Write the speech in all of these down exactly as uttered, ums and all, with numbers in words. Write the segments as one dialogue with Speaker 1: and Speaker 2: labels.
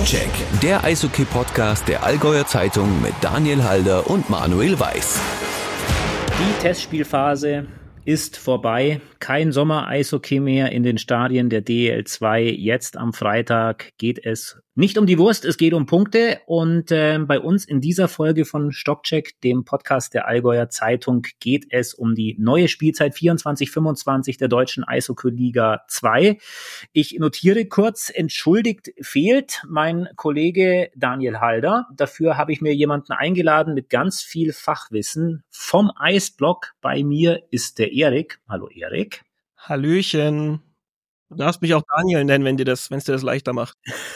Speaker 1: Stockcheck, der Eishockey-Podcast der Allgäuer Zeitung mit Daniel Halder und Manuel Weiß.
Speaker 2: Die Testspielphase ist vorbei. Kein Sommer-Eishockey mehr in den Stadien der D E L zwei. Jetzt am Freitag geht es nicht um die Wurst, es geht um Punkte. Und äh, bei uns in dieser Folge von Stockcheck, dem Podcast der Allgäuer Zeitung, geht es um die neue Spielzeit vierundzwanzig fünfundzwanzig der deutschen Eishockey-Liga zwei. Ich notiere kurz, entschuldigt fehlt mein Kollege Daniel Halder. Dafür habe ich mir jemanden eingeladen mit ganz viel Fachwissen vom Eisblock. Bei mir ist der Erik. Hallo Erik.
Speaker 3: Hallöchen. Du darfst mich auch Daniel nennen, wenn dir das, wenn es dir das leichter macht.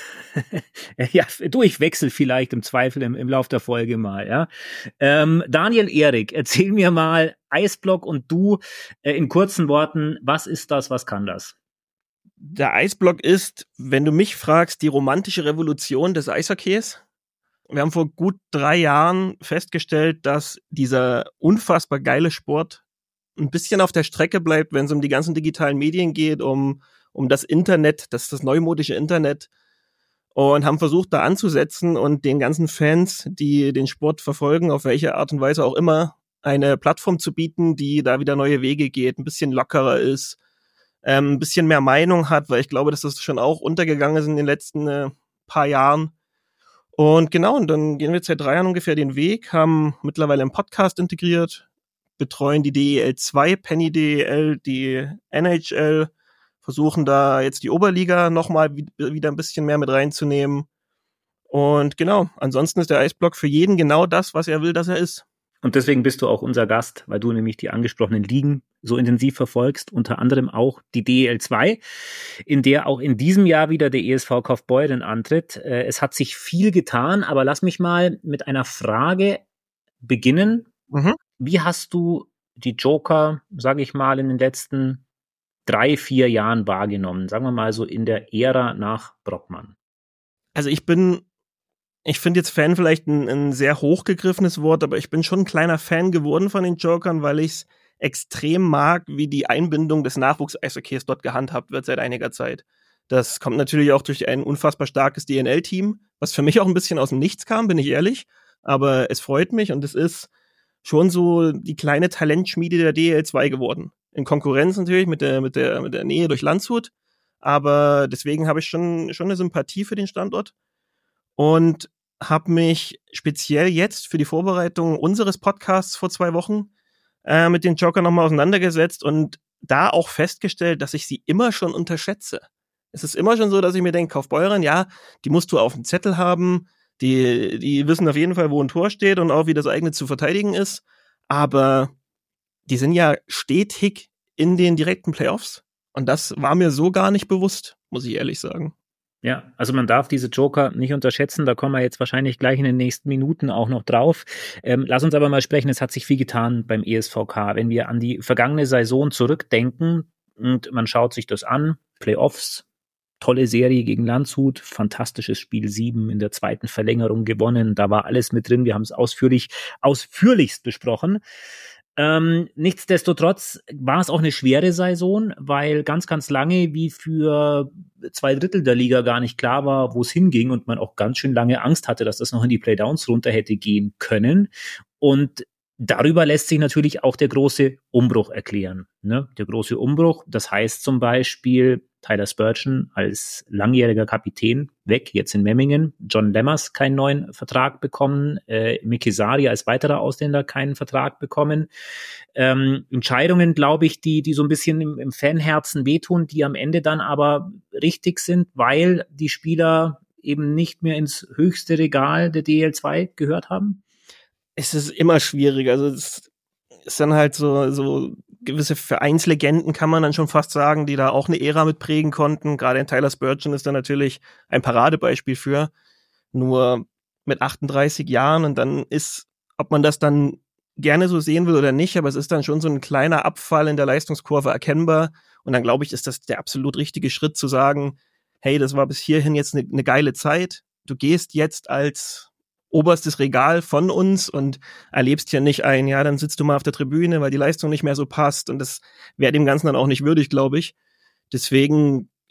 Speaker 2: Ja, du, ich wechsle vielleicht im Zweifel im, im Lauf der Folge mal, ja. Ähm, Daniel, Erik, erzähl mir mal, Eisblock und du äh, in kurzen Worten, was ist das, was kann das?
Speaker 3: Der Eisblock ist, wenn du mich fragst, die romantische Revolution des Eishockeys. Wir haben vor gut drei Jahren festgestellt, dass dieser unfassbar geile Sport ein bisschen auf der Strecke bleibt, wenn es um die ganzen digitalen Medien geht, um, um das Internet, das das neumodische Internet, und haben versucht, da anzusetzen und den ganzen Fans, die den Sport verfolgen, auf welche Art und Weise auch immer, eine Plattform zu bieten, die da wieder neue Wege geht, ein bisschen lockerer ist, ähm, ein bisschen mehr Meinung hat, weil ich glaube, dass das schon auch untergegangen ist in den letzten äh, paar Jahren. Und genau, und dann gehen wir jetzt seit drei Jahren ungefähr den Weg, haben mittlerweile einen Podcast integriert, betreuen die D E L zwei, Penny D E L, die N H L, versuchen da jetzt die Oberliga nochmal wieder ein bisschen mehr mit reinzunehmen. Und genau, ansonsten ist der Eisblock für jeden genau das, was er will, dass er ist.
Speaker 2: Und deswegen bist du auch unser Gast, weil du nämlich die angesprochenen Ligen so intensiv verfolgst, unter anderem auch die D E L zwei, in der auch in diesem Jahr wieder der E S V Kaufbeuren antritt. Es hat sich viel getan, aber lass mich mal mit einer Frage beginnen. Mhm. Wie hast du die Joker, sage ich mal, in den letzten drei, vier Jahren wahrgenommen? Sagen wir mal so in der Ära nach Brockmann.
Speaker 3: Also ich bin, ich finde jetzt Fan vielleicht ein, ein sehr hochgegriffenes Wort, aber ich bin schon ein kleiner Fan geworden von den Jokern, weil ich es extrem mag, wie die Einbindung des Nachwuchs-Eishockeys dort gehandhabt wird seit einiger Zeit. Das kommt natürlich auch durch ein unfassbar starkes D N L-Team, was für mich auch ein bisschen aus dem Nichts kam, bin ich ehrlich. Aber es freut mich und es ist schon so die kleine Talentschmiede der D E L zwei geworden. In Konkurrenz natürlich mit der, mit der, mit der Nähe durch Landshut. Aber deswegen habe ich schon, schon eine Sympathie für den Standort und habe mich speziell jetzt für die Vorbereitung unseres Podcasts vor zwei Wochen äh, mit den Joker nochmal auseinandergesetzt und da auch festgestellt, dass ich sie immer schon unterschätze. Es ist immer schon so, dass ich mir denke, Kaufbeuren, ja, die musst du auf dem Zettel haben, die, die wissen auf jeden Fall, wo ein Tor steht und auch, wie das eigene zu verteidigen ist, aber die sind ja stetig in den direkten Playoffs. Und das war mir so gar nicht bewusst, muss ich ehrlich sagen.
Speaker 2: Ja, also man darf diese Joker nicht unterschätzen. Da kommen wir jetzt wahrscheinlich gleich in den nächsten Minuten auch noch drauf. Ähm, lass uns aber mal sprechen, es hat sich viel getan beim E S V K. Wenn wir an die vergangene Saison zurückdenken und man schaut sich das an, Playoffs, tolle Serie gegen Landshut, fantastisches Spiel sieben in der zweiten Verlängerung gewonnen. Da war alles mit drin. Wir haben es ausführlich, ausführlichst besprochen. Ähm, nichtsdestotrotz war es auch eine schwere Saison, weil ganz, ganz lange wie für zwei Drittel der Liga gar nicht klar war, wo es hinging und man auch ganz schön lange Angst hatte, dass das noch in die Playdowns runter hätte gehen können. Und darüber lässt sich natürlich auch der große Umbruch erklären. Ne? Der große Umbruch, das heißt zum Beispiel Tyler Spurgeon als langjähriger Kapitän weg, jetzt in Memmingen. John Lemmers keinen neuen Vertrag bekommen. Äh, Miki Sari als weiterer Ausländer keinen Vertrag bekommen. Ähm, Entscheidungen, glaube ich, die die so ein bisschen im, im Fanherzen wehtun, die am Ende dann aber richtig sind, weil die Spieler eben nicht mehr ins höchste Regal der D E L zwei gehört haben.
Speaker 3: Es ist immer schwierig. Also es ist dann halt so, so gewisse Vereinslegenden, kann man dann schon fast sagen, die da auch eine Ära mit prägen konnten. Gerade in Tyler Spurgeon ist da natürlich ein Paradebeispiel für. Nur mit achtunddreißig Jahren und dann ist, ob man das dann gerne so sehen will oder nicht, aber es ist dann schon so ein kleiner Abfall in der Leistungskurve erkennbar. Und dann glaube ich, ist das der absolut richtige Schritt zu sagen, hey, das war bis hierhin jetzt eine, eine geile Zeit. Du gehst jetzt als oberstes Regal von uns und erlebst ja nicht ein, ja, dann sitzt du mal auf der Tribüne, weil die Leistung nicht mehr so passt und das wäre dem Ganzen dann auch nicht würdig, glaube ich. Deswegen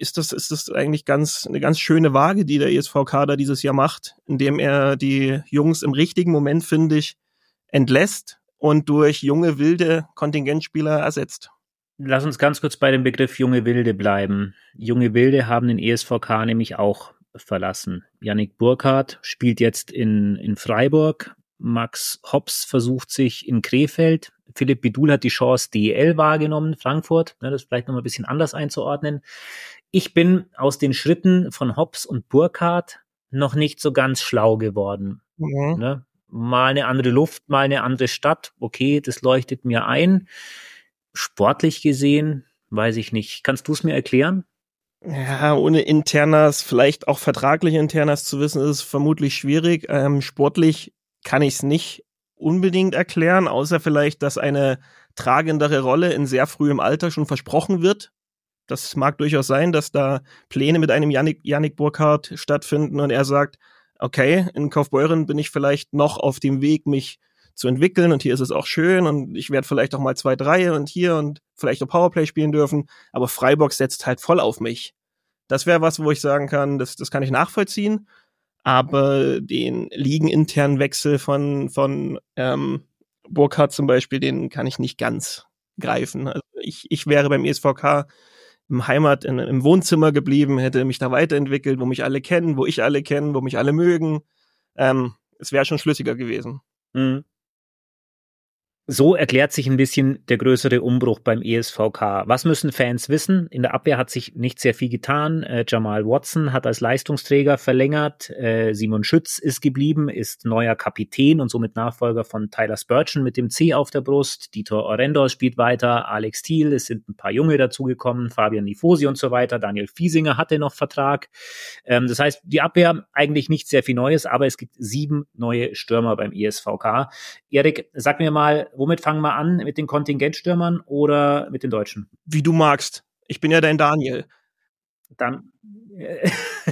Speaker 3: ist das, ist das eigentlich ganz, eine ganz schöne Waage, die der E S V K da dieses Jahr macht, indem er die Jungs im richtigen Moment, finde ich, entlässt und durch junge, wilde Kontingentspieler ersetzt.
Speaker 2: Lass uns ganz kurz bei dem Begriff junge Wilde bleiben. Junge Wilde haben den E S V K nämlich auch verlassen. Yannick Burkhardt spielt jetzt in, in Freiburg. Max Hops versucht sich in Krefeld. Philipp Bidul hat die Chance D E L wahrgenommen, Frankfurt. Das ist vielleicht noch mal ein bisschen anders einzuordnen. Ich bin aus den Schritten von Hops und Burkhardt noch nicht so ganz schlau geworden. Mhm. Ne? Mal eine andere Luft, mal eine andere Stadt. Okay, das leuchtet mir ein. Sportlich gesehen, weiß ich nicht. Kannst du es mir erklären?
Speaker 3: Ja, ohne Internas, vielleicht auch vertragliche Internas zu wissen, ist es vermutlich schwierig. Ähm, sportlich kann ich es nicht unbedingt erklären, außer vielleicht, dass eine tragendere Rolle in sehr frühem Alter schon versprochen wird. Das mag durchaus sein, dass da Pläne mit einem Yannick, Yannick Burkhardt stattfinden und er sagt, okay, in Kaufbeuren bin ich vielleicht noch auf dem Weg, mich zu entwickeln und hier ist es auch schön und ich werde vielleicht auch mal zwei, drei und hier und vielleicht auch Powerplay spielen dürfen, aber Freiburg setzt halt voll auf mich. Das wäre was, wo ich sagen kann, das, das kann ich nachvollziehen, aber den ligeninternen Wechsel von, von ähm, Burkhardt zum Beispiel, den kann ich nicht ganz greifen. Also ich, ich wäre beim E S V K im Heimat, in, im Wohnzimmer geblieben, hätte mich da weiterentwickelt, wo mich alle kennen, wo ich alle kennen, wo mich alle mögen. Ähm, es wäre schon schlüssiger gewesen.
Speaker 2: Mhm. So erklärt sich ein bisschen der größere Umbruch beim E S V K. Was müssen Fans wissen? In der Abwehr hat sich nicht sehr viel getan. Äh, Jamal Watson hat als Leistungsträger verlängert. Äh, Simon Schütz ist geblieben, ist neuer Kapitän und somit Nachfolger von Tyler Spurgeon mit dem C auf der Brust. Dieter Orendorf spielt weiter. Alex Thiel, es sind ein paar Junge dazugekommen. Fabian Nifosi und so weiter. Daniel Fiesinger hatte noch Vertrag. Ähm, das heißt, die Abwehr eigentlich nicht sehr viel Neues, aber es gibt sieben neue Stürmer beim E S V K. Erik, sag mir mal, womit fangen wir an? Mit den Kontingentstürmern oder mit den Deutschen?
Speaker 3: Wie du magst. Ich bin ja dein Daniel.
Speaker 2: Dann, äh,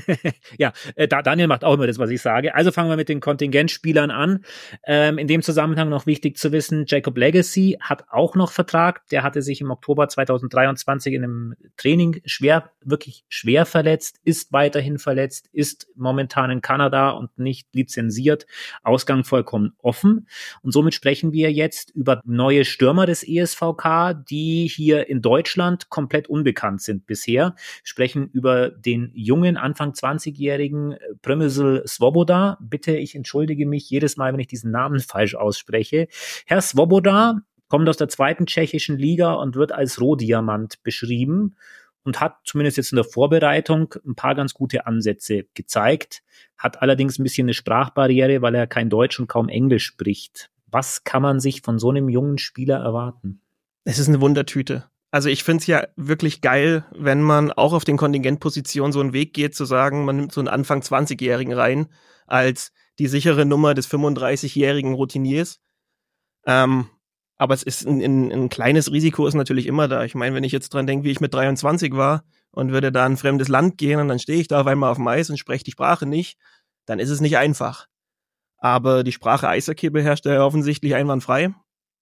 Speaker 2: ja, äh, Daniel macht auch immer das, was ich sage. Also fangen wir mit den Kontingentspielern an. Ähm, in dem Zusammenhang noch wichtig zu wissen, Jacob Legacy hat auch noch Vertrag. Der hatte sich im Oktober zweitausenddreiundzwanzig in einem Training schwer, wirklich schwer verletzt, ist weiterhin verletzt, ist momentan in Kanada und nicht lizenziert. Ausgang vollkommen offen. Und somit sprechen wir jetzt über neue Stürmer des E S V K, die hier in Deutschland komplett unbekannt sind bisher. Sprechen über den jungen, Anfang zwanzigjährigen Přemysl Svoboda. Bitte, ich entschuldige mich jedes Mal, wenn ich diesen Namen falsch ausspreche. Herr Svoboda kommt aus der zweiten tschechischen Liga und wird als Rohdiamant beschrieben und hat zumindest jetzt in der Vorbereitung ein paar ganz gute Ansätze gezeigt, hat allerdings ein bisschen eine Sprachbarriere, weil er kein Deutsch und kaum Englisch spricht. Was kann man sich von so einem jungen Spieler erwarten?
Speaker 3: Es ist eine Wundertüte. Also ich finde es ja wirklich geil, wenn man auch auf den Kontingentpositionen so einen Weg geht, zu sagen, man nimmt so einen Anfang zwanzigjährigen rein, als die sichere Nummer des fünfunddreißigjährigen Routiniers. Ähm, aber es ist ein, ein, ein kleines Risiko ist natürlich immer da. Ich meine, wenn ich jetzt dran denke, wie ich mit dreiundzwanzig war und würde da in ein fremdes Land gehen und dann stehe ich da auf einmal auf dem Eis und spreche die Sprache nicht, dann ist es nicht einfach. Aber die Sprache Eishockey beherrscht er offensichtlich einwandfrei.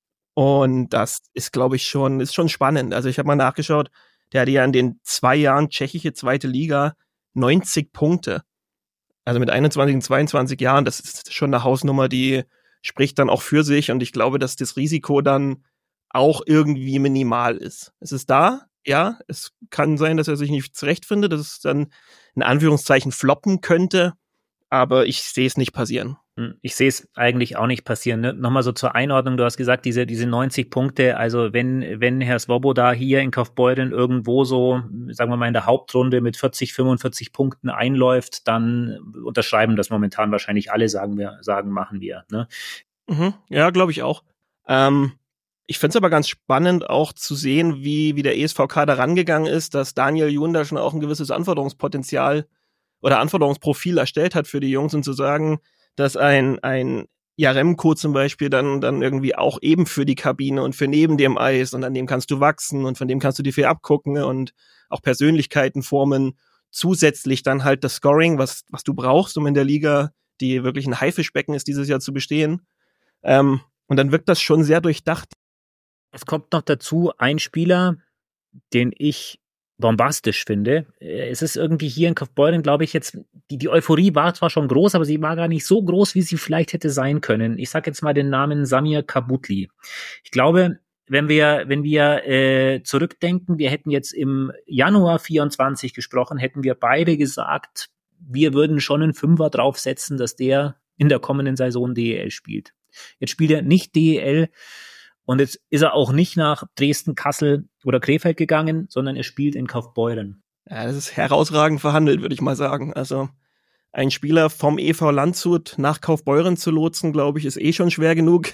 Speaker 3: Und das ist, glaube ich, schon, ist schon spannend. Also ich habe mal nachgeschaut, der hatte ja in den zwei Jahren tschechische zweite Liga neunzig Punkte. Also mit einundzwanzig und zweiundzwanzig Jahren, das ist schon eine Hausnummer, die spricht dann auch für sich. Und ich glaube, dass das Risiko dann auch irgendwie minimal ist. Es ist da, ja, es kann sein, dass er sich nicht zurechtfindet, dass es dann in Anführungszeichen floppen könnte. Aber ich sehe es nicht passieren.
Speaker 2: Ich sehe es eigentlich auch nicht passieren. Ne? Nochmal so zur Einordnung, du hast gesagt, diese diese neunzig Punkte, also wenn wenn Herr Svoboda hier in Kaufbeuren irgendwo so, sagen wir mal in der Hauptrunde mit vierzig, fünfundvierzig Punkten einläuft, dann unterschreiben das momentan wahrscheinlich alle, sagen wir, sagen, machen wir. Ne?
Speaker 3: Mhm, ja, glaube ich auch. Ähm, ich finde es aber ganz spannend auch zu sehen, wie wie der E S V K da rangegangen ist, dass Daniel Jun da schon auch ein gewisses Anforderungspotenzial oder Anforderungsprofil erstellt hat für die Jungs und zu sagen, dass ein, ein Jaremko zum Beispiel dann, dann irgendwie auch eben für die Kabine und für neben dem Eis und an dem kannst du wachsen und von dem kannst du dir viel abgucken und auch Persönlichkeiten formen. Zusätzlich dann halt das Scoring, was, was du brauchst, um in der Liga, die wirklich ein Haifischbecken ist, dieses Jahr zu bestehen. Ähm, und dann wirkt das schon sehr durchdacht.
Speaker 2: Es kommt noch dazu ein Spieler, den ich bombastisch finde. Es ist irgendwie hier in Kaufbeuren, glaube ich, jetzt, die, die Euphorie war zwar schon groß, aber sie war gar nicht so groß, wie sie vielleicht hätte sein können. Ich sage jetzt mal den Namen Samir Kabutli. Ich glaube, wenn wir, wenn wir äh, zurückdenken, wir hätten jetzt im Januar vierundzwanzig gesprochen, hätten wir beide gesagt, wir würden schon einen Fünfer draufsetzen, dass der in der kommenden Saison D E L spielt. Jetzt spielt er nicht D E L, und jetzt ist er auch nicht nach Dresden, Kassel oder Krefeld gegangen, sondern er spielt in Kaufbeuren.
Speaker 3: Ja, das ist herausragend verhandelt, würde ich mal sagen. Also ein Spieler vom E V Landshut nach Kaufbeuren zu lotsen, glaube ich, ist eh schon schwer genug.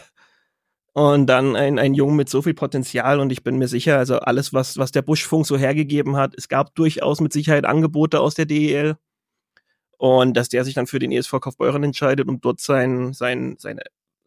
Speaker 3: Und dann ein, ein Jungen mit so viel Potenzial, und ich bin mir sicher, also alles, was, was der Buschfunk so hergegeben hat, es gab durchaus mit Sicherheit Angebote aus der D E L. Und dass der sich dann für den E S V Kaufbeuren entscheidet, um dort sein, sein, seine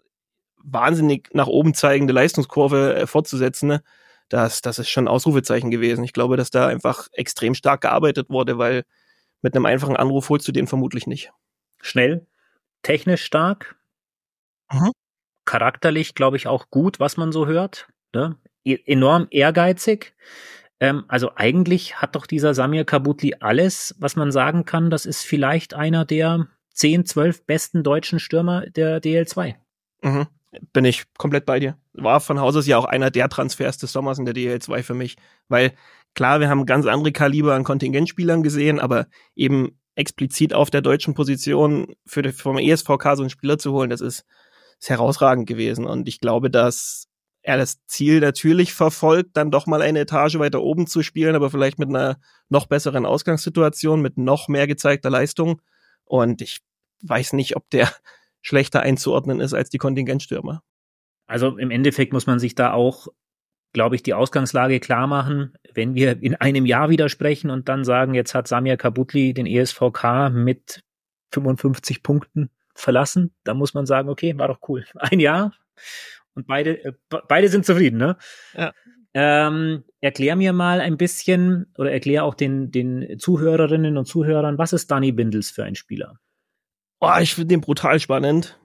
Speaker 3: wahnsinnig nach oben zeigende Leistungskurve äh, fortzusetzen, ne? das, das ist schon ein Ausrufezeichen gewesen. Ich glaube, dass da einfach extrem stark gearbeitet wurde, weil mit einem einfachen Anruf holst du den vermutlich nicht.
Speaker 2: Schnell, technisch stark, mhm. charakterlich, glaube ich, auch gut, was man so hört. Ne? E- enorm ehrgeizig. Ähm, also eigentlich hat doch dieser Samir Kabutli alles, was man sagen kann, das ist vielleicht einer der zehn, zwölf besten deutschen Stürmer der D L zwei.
Speaker 3: Mhm. Bin ich komplett bei dir. War von Haus aus ja auch einer der Transfers des Sommers in der D L zwei für mich. Weil klar, wir haben ganz andere Kaliber an Kontingentspielern gesehen, aber eben explizit auf der deutschen Position für die, vom E S V K so einen Spieler zu holen, das ist, ist herausragend gewesen. Und ich glaube, dass er das Ziel natürlich verfolgt, dann doch mal eine Etage weiter oben zu spielen, aber vielleicht mit einer noch besseren Ausgangssituation, mit noch mehr gezeigter Leistung. Und ich weiß nicht, ob der schlechter einzuordnen ist als die Kontingentstürmer.
Speaker 2: Also im Endeffekt muss man sich da auch, glaube ich, die Ausgangslage klar machen. Wenn wir in einem Jahr wieder sprechen und dann sagen, jetzt hat Samir Kabutli den E S V K mit fünfundfünfzig Punkten verlassen, dann muss man sagen, okay, war doch cool. Ein Jahr und beide, äh, beide sind zufrieden, ne?
Speaker 3: Ja.
Speaker 2: Ähm, erklär mir mal ein bisschen oder erklär auch den, den Zuhörerinnen und Zuhörern, was ist Dani Bindels für ein Spieler?
Speaker 3: Oh, ich finde den brutal spannend.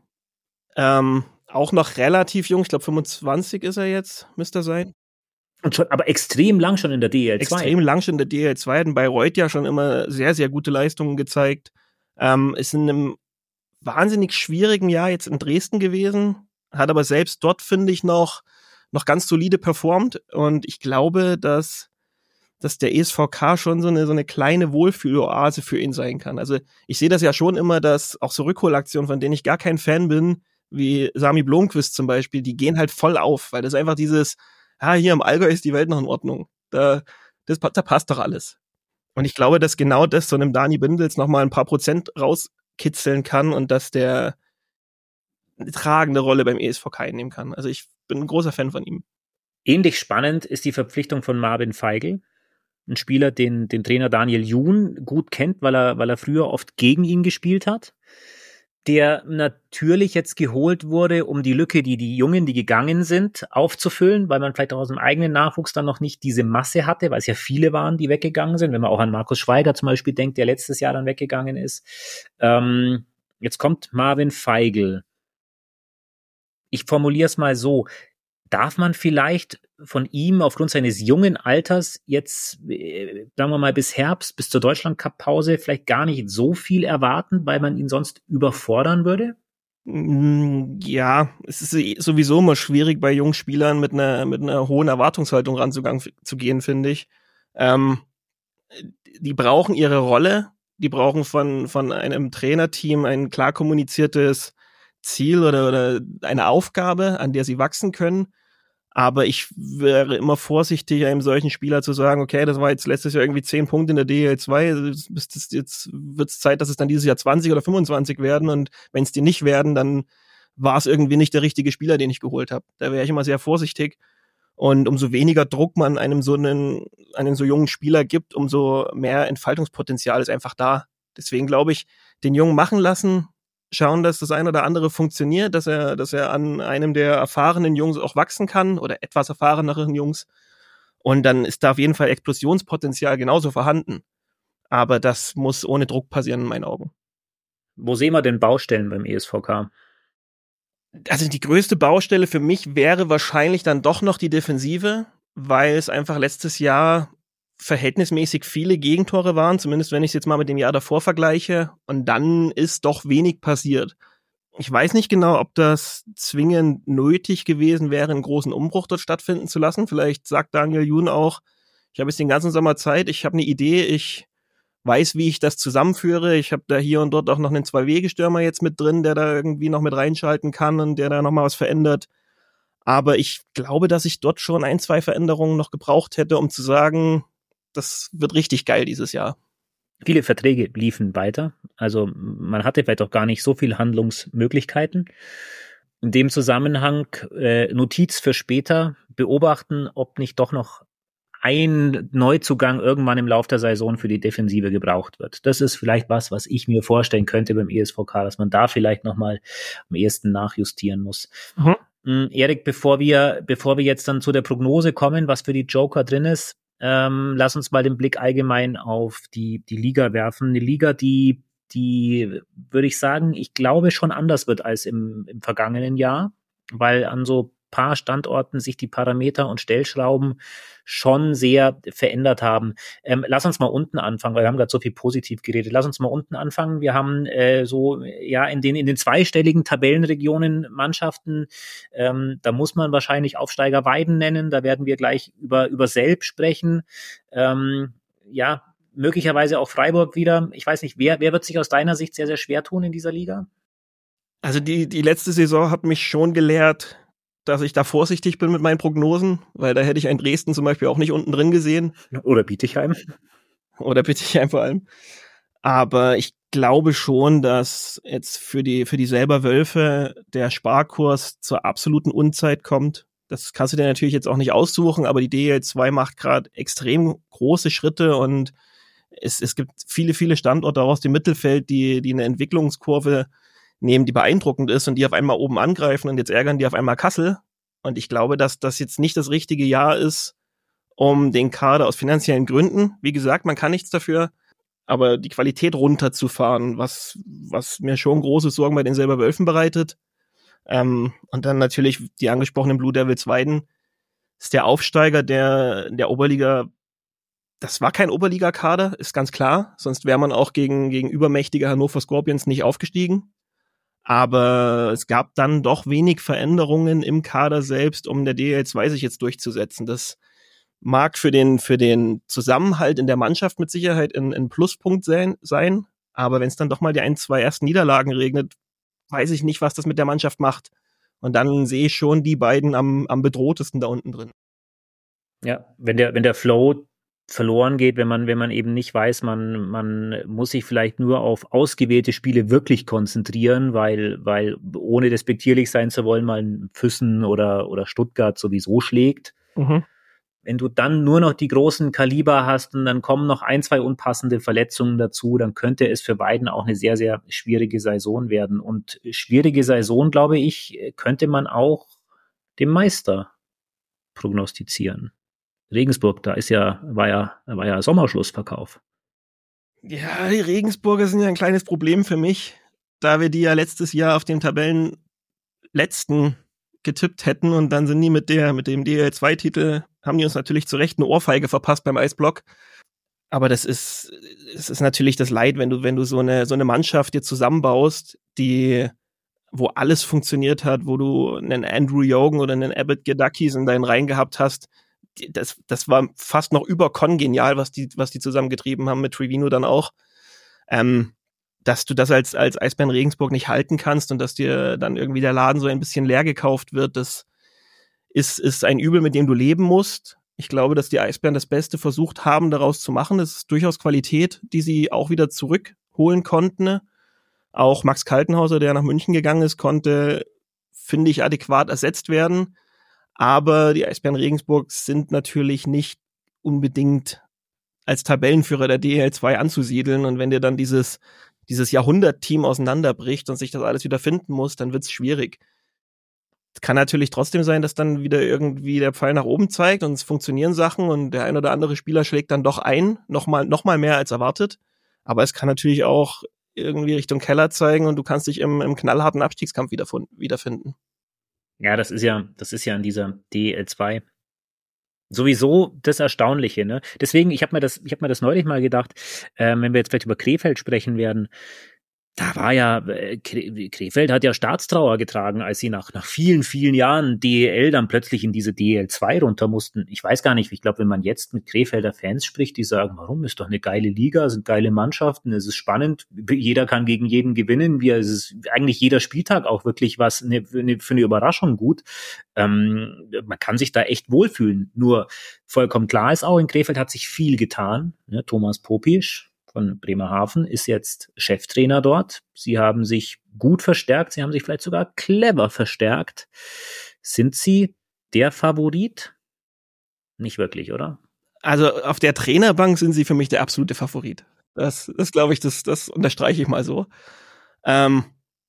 Speaker 3: Ähm, auch noch relativ jung, ich glaube fünfundzwanzig ist er jetzt, müsste er sein.
Speaker 2: Und schon, aber extrem lang schon in der D L zwei.
Speaker 3: Extrem lang schon in der D L zwei, hat in Bayreuth ja schon immer sehr, sehr gute Leistungen gezeigt. Ähm, ist in einem wahnsinnig schwierigen Jahr jetzt in Dresden gewesen, hat aber selbst dort, finde ich, noch, noch ganz solide performt. Und ich glaube, dass dass der E S V K schon so eine, so eine kleine Wohlfühloase für ihn sein kann. Also ich sehe das ja schon immer, dass auch so Rückholaktionen, von denen ich gar kein Fan bin, wie Sami Blomqvist zum Beispiel, die gehen halt voll auf, weil das einfach dieses, ah, hier im Allgäu ist die Welt noch in Ordnung. Da, das, da passt doch alles. Und ich glaube, dass genau das so einem Dani Bindels nochmal ein paar Prozent rauskitzeln kann und dass der eine tragende Rolle beim E S V K einnehmen kann. Also ich bin ein großer Fan von ihm.
Speaker 2: Ähnlich spannend ist die Verpflichtung von Marvin Feigl. Ein Spieler, den, den Trainer Daniel Juhn gut kennt, weil er, weil er früher oft gegen ihn gespielt hat. Der natürlich jetzt geholt wurde, um die Lücke, die die Jungen, die gegangen sind, aufzufüllen, weil man vielleicht auch aus dem eigenen Nachwuchs dann noch nicht diese Masse hatte, weil es ja viele waren, die weggegangen sind. Wenn man auch an Markus Schweiger zum Beispiel denkt, der letztes Jahr dann weggegangen ist. Ähm, jetzt kommt Marvin Feigl. Ich formuliere es mal so. Darf man vielleicht von ihm aufgrund seines jungen Alters jetzt, äh, sagen wir mal, bis Herbst, bis zur Deutschland-Cup-Pause vielleicht gar nicht so viel erwarten, weil man ihn sonst überfordern würde?
Speaker 3: Ja, es ist sowieso immer schwierig, bei jungen Spielern mit einer, mit einer hohen Erwartungshaltung ranzugehen, finde ich. Ähm, die brauchen ihre Rolle, die brauchen von, von einem Trainerteam ein klar kommuniziertes Ziel oder, oder eine Aufgabe, an der sie wachsen können. Aber ich wäre immer vorsichtig, einem solchen Spieler zu sagen, okay, das war jetzt letztes Jahr irgendwie zehn Punkte in der D L zwei, jetzt wird es Zeit, dass es dann dieses Jahr zwanzig oder fünfundzwanzig werden, und wenn es die nicht werden, dann war es irgendwie nicht der richtige Spieler, den ich geholt habe. Da wäre ich immer sehr vorsichtig, und umso weniger Druck man einem so einen, einen so jungen Spieler gibt, umso mehr Entfaltungspotenzial ist einfach da. Deswegen glaube ich, den Jungen machen lassen, schauen, dass das eine oder andere funktioniert, dass er, dass er an einem der erfahrenen Jungs auch wachsen kann oder etwas erfahreneren Jungs. Und dann ist da auf jeden Fall Explosionspotenzial genauso vorhanden. Aber das muss ohne Druck passieren in meinen Augen.
Speaker 2: Wo sehen wir denn Baustellen beim E S V K?
Speaker 3: Also die größte Baustelle für mich wäre wahrscheinlich dann doch noch die Defensive, weil es einfach letztes Jahr verhältnismäßig viele Gegentore waren, zumindest wenn ich es jetzt mal mit dem Jahr davor vergleiche. Und dann ist doch wenig passiert. Ich weiß nicht genau, ob das zwingend nötig gewesen wäre, einen großen Umbruch dort stattfinden zu lassen. Vielleicht sagt Daniel Jun auch, ich habe jetzt den ganzen Sommer Zeit, ich habe eine Idee, ich weiß, wie ich das zusammenführe. Ich habe da hier und dort auch noch einen Zwei-Wege-Stürmer jetzt mit drin, der da irgendwie noch mit reinschalten kann und der da nochmal was verändert. Aber ich glaube, dass ich dort schon ein, zwei Veränderungen noch gebraucht hätte, um zu sagen, das wird richtig geil dieses Jahr.
Speaker 2: Viele Verträge liefen weiter, also man hatte vielleicht auch gar nicht so viele Handlungsmöglichkeiten. In dem Zusammenhang äh, Notiz für später, beobachten, ob nicht doch noch ein Neuzugang irgendwann im Lauf der Saison für die Defensive gebraucht wird. Das ist vielleicht was, was ich mir vorstellen könnte beim E S V K, dass man da vielleicht nochmal am ehesten nachjustieren muss. Mhm. Erik, bevor wir, bevor wir jetzt dann zu der Prognose kommen, was für die Joker drin ist, Ähm, lass uns mal den Blick allgemein auf die, die Liga werfen. Eine Liga, die, die, würde ich sagen, ich glaube schon anders wird als im, im vergangenen Jahr, weil an so paar Standorten sich die Parameter und Stellschrauben schon sehr verändert haben. Ähm, lass uns mal unten anfangen, weil wir haben gerade so viel positiv geredet. Lass uns mal unten anfangen. Wir haben äh, so ja in den in den zweistelligen Tabellenregionen Mannschaften. Ähm, da muss man wahrscheinlich Aufsteiger Weiden nennen. Da werden wir gleich über über Selb sprechen. Ähm, ja, möglicherweise auch Freiburg wieder. Ich weiß nicht, wer wer wird sich aus deiner Sicht sehr sehr schwer tun in dieser Liga?
Speaker 3: Also die die letzte Saison hat mich schon gelehrt, dass ich da vorsichtig bin mit meinen Prognosen, weil da hätte ich ein Dresden zum Beispiel auch nicht unten drin gesehen.
Speaker 2: Oder Bietigheim.
Speaker 3: Oder Bietigheim vor allem. Aber ich glaube schon, dass jetzt für die für die selber Wölfe der Sparkurs zur absoluten Unzeit kommt. Das kannst du dir natürlich jetzt auch nicht aussuchen, aber die D L zwei macht gerade extrem große Schritte und es, es gibt viele, viele Standorte auch aus dem Mittelfeld, die, die eine Entwicklungskurve nehmen, die beeindruckend ist und die auf einmal oben angreifen und jetzt ärgern die auf einmal Kassel. Und ich glaube, dass das jetzt nicht das richtige Jahr ist, um den Kader aus finanziellen Gründen, wie gesagt, man kann nichts dafür, aber die Qualität runterzufahren, was, was mir schon große Sorgen bei den selber Wölfen bereitet. Ähm, und dann natürlich die angesprochenen Blue Devils Weiden, ist der Aufsteiger der, der Oberliga. Das war kein Oberliga-Kader, ist ganz klar, sonst wäre man auch gegen, gegen übermächtige Hannover Scorpions nicht aufgestiegen. Aber es gab dann doch wenig Veränderungen im Kader selbst, um der D L zwei sich jetzt durchzusetzen. Das mag für den, für den Zusammenhalt in der Mannschaft mit Sicherheit ein, ein Pluspunkt sein, sein. Aber wenn es dann doch mal die ein, zwei ersten Niederlagen regnet, weiß ich nicht, was das mit der Mannschaft macht. Und dann sehe ich schon die beiden am, am bedrohtesten da unten drin.
Speaker 2: Ja, wenn der, wenn der Flow verloren geht, wenn man, wenn man eben nicht weiß, man, man muss sich vielleicht nur auf ausgewählte Spiele wirklich konzentrieren, weil, weil ohne despektierlich sein zu wollen, mal Füssen oder, oder Stuttgart sowieso schlägt. Mhm. Wenn du dann nur noch die großen Kaliber hast und dann kommen noch ein, zwei unpassende Verletzungen dazu, dann könnte es für beiden auch eine sehr, sehr schwierige Saison werden. Und schwierige Saison, glaube ich, könnte man auch dem Meister prognostizieren. Regensburg, da ist ja, war ja, war ja Sommerschlussverkauf.
Speaker 3: Ja, die Regensburger sind ja ein kleines Problem für mich, da wir die ja letztes Jahr auf dem Tabellenletzten getippt hätten und dann sind die mit der, mit dem D L zwei Titel, haben die uns natürlich zu Recht eine Ohrfeige verpasst beim Eisblock. Aber das ist, es ist natürlich das Leid, wenn du, wenn du so eine, so eine Mannschaft dir zusammenbaust, die, wo alles funktioniert hat, wo du einen Andrew Yogan oder einen Abbott Gedakis in deinen Reihen gehabt hast. Das, das war fast noch überkongenial, was die, was die zusammengetrieben haben mit Trevino dann auch. Ähm, dass du das als, als Eisbären Regensburg nicht halten kannst und dass dir dann irgendwie der Laden so ein bisschen leer gekauft wird, das ist, ist ein Übel, mit dem du leben musst. Ich glaube, dass die Eisbären das Beste versucht haben, daraus zu machen. Das ist durchaus Qualität, die sie auch wieder zurückholen konnten. Auch Max Kaltenhauser, der nach München gegangen ist, konnte, finde ich, adäquat ersetzt werden. Aber die Eisbären Regensburg sind natürlich nicht unbedingt als Tabellenführer der D L zwei anzusiedeln. Und wenn dir dann dieses, dieses Jahrhundert-Team auseinanderbricht und sich das alles wieder finden muss, dann wird's schwierig. Es kann natürlich trotzdem sein, dass dann wieder irgendwie der Pfeil nach oben zeigt und es funktionieren Sachen und der ein oder andere Spieler schlägt dann doch ein, nochmal, noch mal mehr als erwartet. Aber es kann natürlich auch irgendwie Richtung Keller zeigen und du kannst dich im, im knallharten Abstiegskampf wiederfinden.
Speaker 2: Ja, das ist ja, das ist ja in dieser D L zwei Sowieso das Erstaunliche, ne? Deswegen, ich habe mir das, ich habe mir das neulich mal gedacht, äh, wenn wir jetzt vielleicht über Krefeld sprechen werden, da war ja, äh, Krefeld hat ja Staatstrauer getragen, als sie nach, nach vielen, vielen Jahren D E L dann plötzlich in diese D E L zwei runter mussten. Ich weiß gar nicht, ich glaube, wenn man jetzt mit Krefelder Fans spricht, die sagen, warum, ist doch eine geile Liga, sind geile Mannschaften, es ist spannend, jeder kann gegen jeden gewinnen, wir, es ist eigentlich jeder Spieltag auch wirklich was eine, eine, für eine Überraschung gut. Ähm, man kann sich da echt wohlfühlen, nur vollkommen klar ist auch, in Krefeld hat sich viel getan, ne? Thomas Popisch von Bremerhaven ist jetzt Cheftrainer dort. Sie haben sich gut verstärkt, sie haben sich vielleicht sogar clever verstärkt. Sind sie der Favorit? Nicht wirklich, oder?
Speaker 3: Also auf der Trainerbank sind sie für mich der absolute Favorit. Das, das glaube ich, das, das unterstreiche ich mal so. Ähm,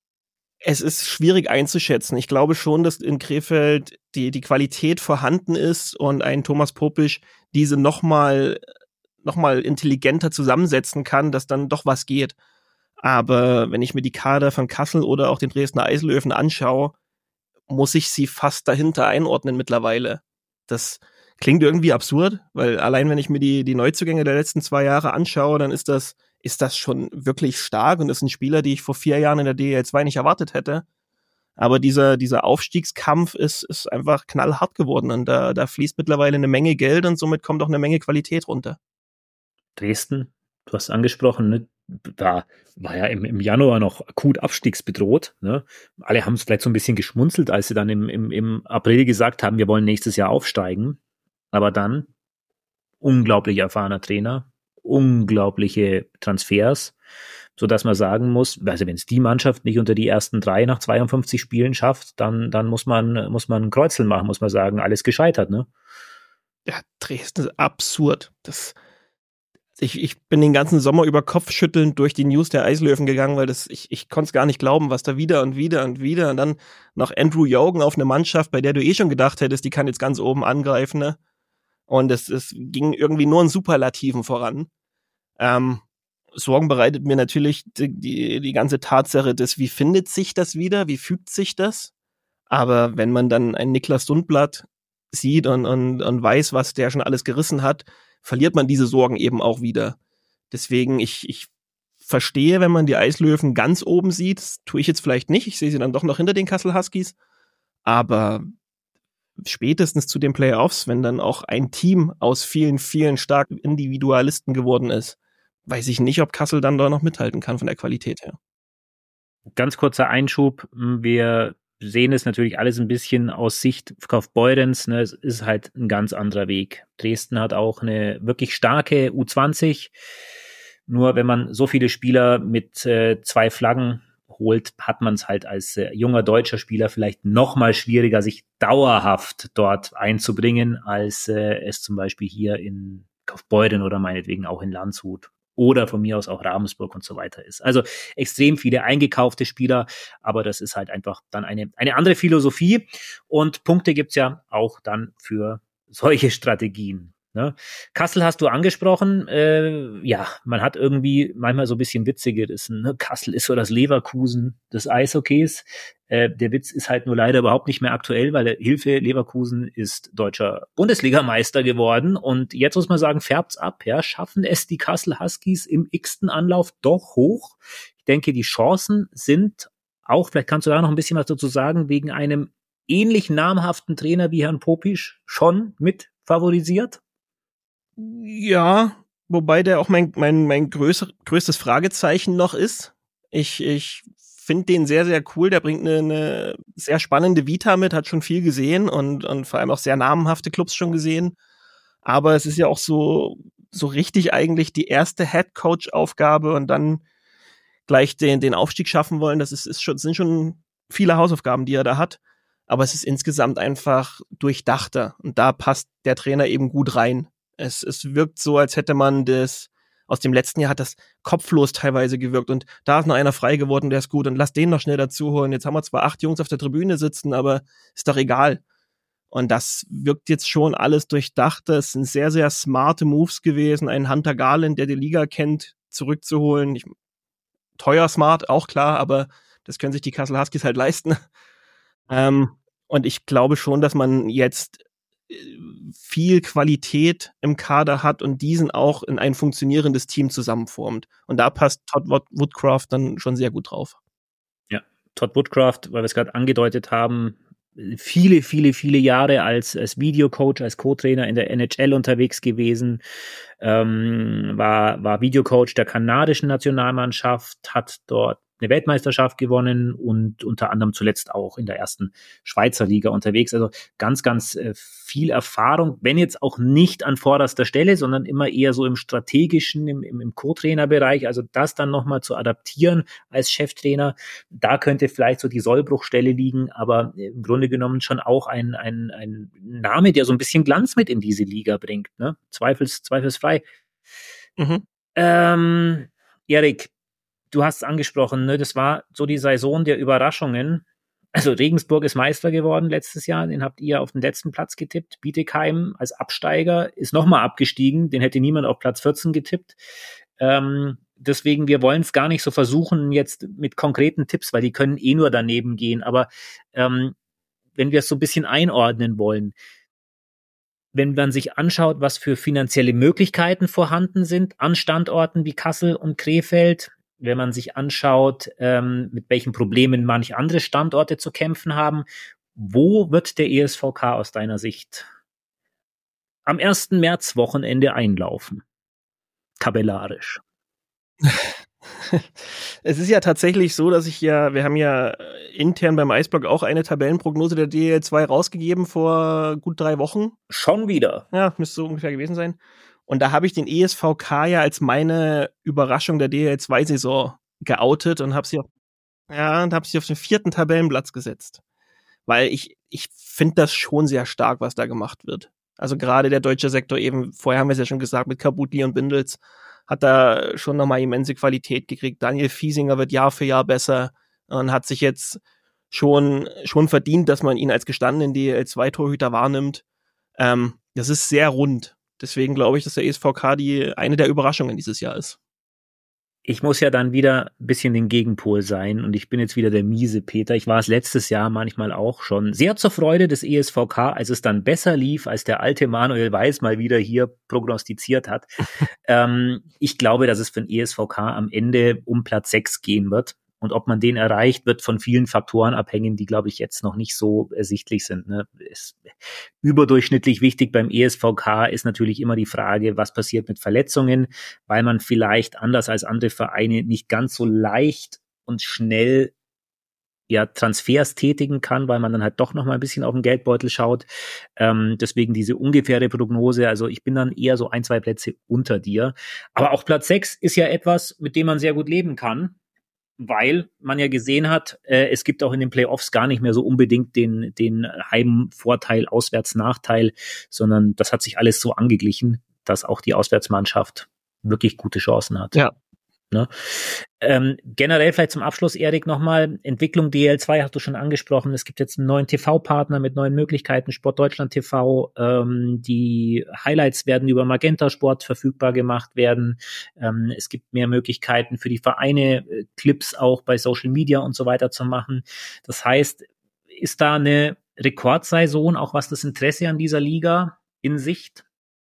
Speaker 3: es ist schwierig einzuschätzen. Ich glaube schon, dass in Krefeld die, die Qualität vorhanden ist und ein Thomas Popisch diese nochmal noch mal intelligenter zusammensetzen kann, dass dann doch was geht. Aber wenn ich mir die Kader von Kassel oder auch den Dresdner Eislöwen anschaue, muss ich sie fast dahinter einordnen mittlerweile. Das klingt irgendwie absurd, weil allein wenn ich mir die, die Neuzugänge der letzten zwei Jahre anschaue, dann ist das, ist das schon wirklich stark und das sind Spieler, die ich vor vier Jahren in der D E L zwei nicht erwartet hätte. Aber dieser, dieser Aufstiegskampf ist, ist einfach knallhart geworden und da, da fließt mittlerweile eine Menge Geld und somit kommt auch eine Menge Qualität runter.
Speaker 2: Dresden, du hast angesprochen, ne? Da war ja im, im Januar noch akut abstiegsbedroht. Ne? Alle haben es vielleicht so ein bisschen geschmunzelt, als sie dann im, im, im April gesagt haben, wir wollen nächstes Jahr aufsteigen. Aber dann unglaublich erfahrener Trainer, unglaubliche Transfers, sodass man sagen muss, also wenn es die Mannschaft nicht unter die ersten drei nach zweiundfünfzig Spielen schafft, dann, dann muss man, muss man ein Kreuzeln machen, muss man sagen, alles gescheitert, ne?
Speaker 3: Ja, Dresden ist absurd. Das Ich, ich bin den ganzen Sommer über kopfschüttelnd durch die News der Eislöwen gegangen, weil das ich, ich konnte es gar nicht glauben, was da wieder und wieder und wieder und dann noch Andrew Jogen auf eine Mannschaft, bei der du eh schon gedacht hättest, die kann jetzt ganz oben angreifen, ne? Und es, es ging irgendwie nur in Superlativen voran. Ähm, Sorgen bereitet mir natürlich die, die, die ganze Tatsache des, wie findet sich das wieder, wie fügt sich das? Aber wenn man dann einen Niklas Sundblatt sieht und, und, und weiß, was der schon alles gerissen hat, verliert man diese Sorgen eben auch wieder. Deswegen, ich, ich verstehe, wenn man die Eislöwen ganz oben sieht, das tue ich jetzt vielleicht nicht, ich sehe sie dann doch noch hinter den Kassel Huskies, aber spätestens zu den Playoffs, wenn dann auch ein Team aus vielen, vielen starken Individualisten geworden ist, weiß ich nicht, ob Kassel dann da noch mithalten kann von der Qualität her.
Speaker 2: Ganz kurzer Einschub, wir sehen es natürlich alles ein bisschen aus Sicht Kaufbeutens, ne? Es ist halt ein ganz anderer Weg. Dresden hat auch eine wirklich starke U zwanzig, nur wenn man so viele Spieler mit äh, zwei Flaggen holt, hat man es halt als äh, junger deutscher Spieler vielleicht noch mal schwieriger, sich dauerhaft dort einzubringen, als äh, es zum Beispiel hier in Kaufbeuten oder meinetwegen auch in Landshut oder von mir aus auch Ravensburg und so weiter ist. Also extrem viele eingekaufte Spieler, aber das ist halt einfach dann eine, eine andere Philosophie und Punkte gibt's ja auch dann für solche Strategien. Ne? Kassel hast du angesprochen, äh, ja, man hat irgendwie manchmal so ein bisschen Witze gerissen. Ne? Kassel ist so das Leverkusen des Eishockeys. Äh, der Witz ist halt nur leider überhaupt nicht mehr aktuell, weil Hilfe, Leverkusen ist deutscher Bundesligameister geworden und jetzt muss man sagen, färbt's ab, ja, schaffen es die Kassel Huskies im x-ten Anlauf doch hoch. Ich denke, die Chancen sind auch, vielleicht kannst du da noch ein bisschen was dazu sagen, wegen einem ähnlich namhaften Trainer wie Herrn Popisch schon mit favorisiert.
Speaker 3: Ja, wobei der auch mein, mein, mein größer, größtes Fragezeichen noch ist. Ich, ich finde den sehr, sehr cool. Der bringt eine, eine sehr spannende Vita mit, hat schon viel gesehen und, und vor allem auch sehr namhafte Clubs schon gesehen. Aber es ist ja auch so, so richtig eigentlich die erste Head-Coach-Aufgabe und dann gleich den, den Aufstieg schaffen wollen. Das ist, ist schon, sind schon viele Hausaufgaben, die er da hat. Aber es ist insgesamt einfach durchdachter. Und da passt der Trainer eben gut rein. Es, es wirkt so, als hätte man das, aus dem letzten Jahr hat das kopflos teilweise gewirkt und da ist noch einer frei geworden, der ist gut und lass den noch schnell dazu holen. Jetzt haben wir zwar acht Jungs auf der Tribüne sitzen, aber ist doch egal. Und das wirkt jetzt schon alles durchdacht. Es sind sehr, sehr smarte Moves gewesen. Ein Hunter Garland, der die Liga kennt, zurückzuholen. Ich, teuer smart, auch klar, aber das können sich die Kassel Huskies halt leisten. Ähm, und ich glaube schon, dass man jetzt viel Qualität im Kader hat und diesen auch in ein funktionierendes Team zusammenformt. Und da passt Todd Woodcraft dann schon sehr gut drauf.
Speaker 2: Ja, Todd Woodcraft, weil wir es gerade angedeutet haben, viele, viele, viele Jahre als, als Videocoach, als Co-Trainer in der N H L unterwegs gewesen, ähm, war, war Videocoach der kanadischen Nationalmannschaft, hat dort eine Weltmeisterschaft gewonnen und unter anderem zuletzt auch in der ersten Schweizer Liga unterwegs. Also ganz, ganz äh, viel Erfahrung, wenn jetzt auch nicht an vorderster Stelle, sondern immer eher so im strategischen, im, im, im Co-Trainer-Bereich. Also das dann nochmal zu adaptieren als Cheftrainer, da könnte vielleicht so die Sollbruchstelle liegen, aber im Grunde genommen schon auch ein, ein, ein Name, der so ein bisschen Glanz mit in diese Liga bringt, ne? Zweifels, zweifelsfrei. Mhm. Ähm, Erik, du hast es angesprochen, ne? Das war so die Saison der Überraschungen. Also Regensburg ist Meister geworden letztes Jahr, den habt ihr auf den letzten Platz getippt. Bietigheim als Absteiger ist nochmal abgestiegen, den hätte niemand auf Platz vierzehn getippt. Ähm, deswegen, wir wollen es gar nicht so versuchen jetzt mit konkreten Tipps, weil die können eh nur daneben gehen. Aber ähm, wenn wir es so ein bisschen einordnen wollen, wenn man sich anschaut, was für finanzielle Möglichkeiten vorhanden sind an Standorten wie Kassel und Krefeld, wenn man sich anschaut, ähm, mit welchen Problemen manche andere Standorte zu kämpfen haben, wo wird der E S V K aus deiner Sicht am ersten März-Wochenende einlaufen? Tabellarisch.
Speaker 3: Es ist ja tatsächlich so, dass ich ja, wir haben ja intern beim Eisblock auch eine Tabellenprognose der D L zwei rausgegeben vor gut drei Wochen.
Speaker 2: Schon wieder?
Speaker 3: Ja, müsste so ungefähr gewesen sein. Und da habe ich den E S V K ja als meine Überraschung der D L zwei Saison geoutet und habe sie auf, ja, und habe sie auf den vierten Tabellenplatz gesetzt. Weil ich, ich finde das schon sehr stark, was da gemacht wird. Also gerade der deutsche Sektor eben, vorher haben wir es ja schon gesagt, mit Kabutli und Bindels, hat da schon nochmal immense Qualität gekriegt. Daniel Fiesinger wird Jahr für Jahr besser und hat sich jetzt schon, schon verdient, dass man ihn als gestandenen D L zwei Torhüter wahrnimmt. Ähm, das ist sehr rund. Deswegen glaube ich, dass der E S V K die eine der Überraschungen dieses Jahr ist.
Speaker 2: Ich muss ja dann wieder ein bisschen den Gegenpol sein und ich bin jetzt wieder der miese Peter. Ich war es letztes Jahr manchmal auch schon. Sehr zur Freude des E S V K, als es dann besser lief, als der alte Manuel Weiß mal wieder hier prognostiziert hat. ähm, ich glaube, dass es für den E S V K am Ende um Platz sechs gehen wird. Und ob man den erreicht, wird von vielen Faktoren abhängen, die, glaube ich, jetzt noch nicht so ersichtlich sind. Ne? Ist überdurchschnittlich wichtig beim E S V K ist natürlich immer die Frage, was passiert mit Verletzungen, weil man vielleicht anders als andere Vereine nicht ganz so leicht und schnell ja Transfers tätigen kann, weil man dann halt doch noch mal ein bisschen auf den Geldbeutel schaut. Ähm, deswegen diese ungefähre Prognose. Also ich bin dann eher so ein, zwei Plätze unter dir. Aber auch Platz sechs ist ja etwas, mit dem man sehr gut leben kann, weil man ja gesehen hat, äh, es gibt auch in den Playoffs gar nicht mehr so unbedingt den, den Heimvorteil, Auswärtsnachteil, sondern das hat sich alles so angeglichen, dass auch die Auswärtsmannschaft wirklich gute Chancen hat.
Speaker 3: Ja.
Speaker 2: Ne? Ähm, generell vielleicht zum Abschluss, Erik, nochmal, Entwicklung D L zwei hast du schon angesprochen, es gibt jetzt einen neuen T V-Partner mit neuen Möglichkeiten, Sport Deutschland T V, ähm, die Highlights werden über Magenta Sport verfügbar gemacht werden, ähm, es gibt mehr Möglichkeiten für die Vereine, äh, Clips auch bei Social Media und so weiter zu machen. Das heißt, ist da eine Rekordsaison, auch was das Interesse an dieser Liga in Sicht?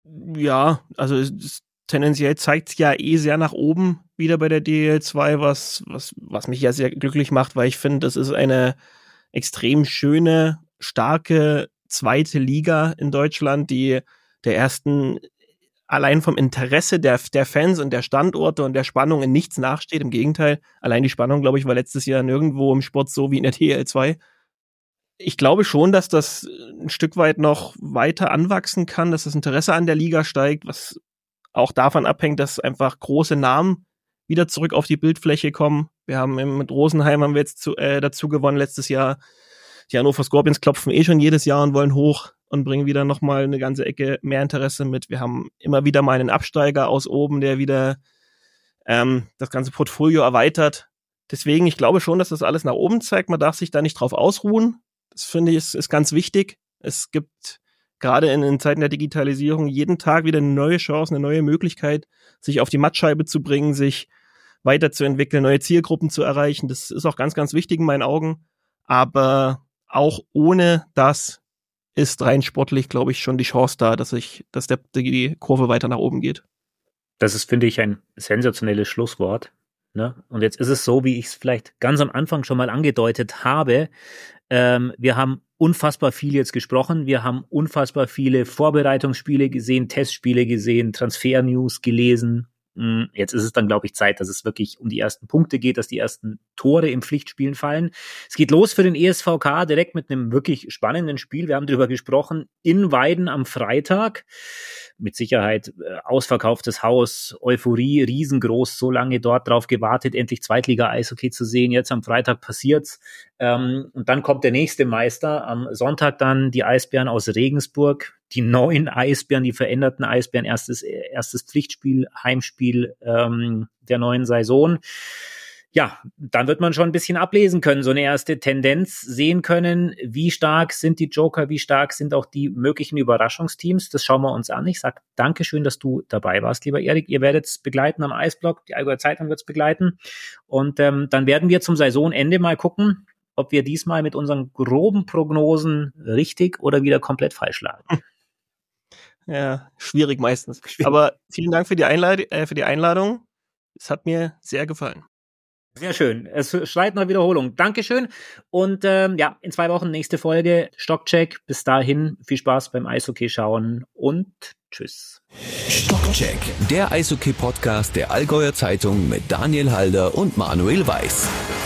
Speaker 3: Ja, also es ist tendenziell zeigt es ja eh sehr nach oben wieder bei der D L zwei, was, was, was mich ja sehr glücklich macht, weil ich finde, das ist eine extrem schöne, starke zweite Liga in Deutschland, die der ersten allein vom Interesse der, der Fans und der Standorte und der Spannung in nichts nachsteht. Im Gegenteil, allein die Spannung, glaube ich, war letztes Jahr nirgendwo im Sport so wie in der D L zwei. Ich glaube schon, dass das ein Stück weit noch weiter anwachsen kann, dass das Interesse an der Liga steigt, was auch davon abhängt, dass einfach große Namen wieder zurück auf die Bildfläche kommen. Wir haben mit Rosenheim haben wir jetzt zu, äh, dazu gewonnen letztes Jahr. Die Hannover Scorpions klopfen eh schon jedes Jahr und wollen hoch und bringen wieder nochmal eine ganze Ecke mehr Interesse mit. Wir haben immer wieder mal einen Absteiger aus oben, der wieder ähm, das ganze Portfolio erweitert. Deswegen, ich glaube schon, dass das alles nach oben zeigt. Man darf sich da nicht drauf ausruhen. Das finde ich ist, ist ganz wichtig. Es gibt gerade in, in Zeiten der Digitalisierung jeden Tag wieder eine neue Chance, eine neue Möglichkeit, sich auf die Mattscheibe zu bringen, sich weiterzuentwickeln, neue Zielgruppen zu erreichen. Das ist auch ganz, ganz wichtig in meinen Augen. Aber auch ohne das ist rein sportlich, glaube ich, schon die Chance da, dass ich, dass der, die Kurve weiter nach oben geht.
Speaker 2: Das ist, finde ich, ein sensationelles Schlusswort. Ne? Und jetzt ist es so, wie ich es vielleicht ganz am Anfang schon mal angedeutet habe. Ähm, wir haben unfassbar viel jetzt gesprochen. Wir haben unfassbar viele Vorbereitungsspiele gesehen, Testspiele gesehen, Transfer-News gelesen. Jetzt ist es dann, glaube ich, Zeit, dass es wirklich um die ersten Punkte geht, dass die ersten Tore im Pflichtspielen fallen. Es geht los für den E S V K direkt mit einem wirklich spannenden Spiel. Wir haben darüber gesprochen, in Weiden am Freitag. Mit Sicherheit äh, ausverkauftes Haus, Euphorie riesengroß, so lange dort drauf gewartet, endlich Zweitliga-Eishockey zu sehen. Jetzt am Freitag passiert's. Ähm, und dann kommt der nächste Meister. Am Sonntag dann die Eisbären aus Regensburg. Die neuen Eisbären, die veränderten Eisbären, erstes, erstes Pflichtspiel, Heimspiel ähm, der neuen Saison. Ja, dann wird man schon ein bisschen ablesen können, so eine erste Tendenz sehen können. Wie stark sind die Joker, wie stark sind auch die möglichen Überraschungsteams? Das schauen wir uns an. Ich sage Dankeschön, dass du dabei warst, lieber Erik. Ihr werdet es begleiten am Eisblock, die Allgäuer Zeitung wird es begleiten. Und ähm, dann werden wir zum Saisonende mal gucken, ob wir diesmal mit unseren groben Prognosen richtig oder wieder komplett falsch lagen.
Speaker 3: Ja, schwierig meistens. Schwierig. Aber vielen Dank für die, Einlad- äh, für die Einladung. Es hat mir sehr gefallen.
Speaker 2: Sehr schön. Es schreit nach Wiederholung. Dankeschön. Und ähm, ja, in zwei Wochen nächste Folge. Stockcheck. Bis dahin viel Spaß beim Eishockey schauen und tschüss.
Speaker 1: Stockcheck, der Eishockey-Podcast der Allgäuer Zeitung mit Daniel Halder und Manuel Weiß.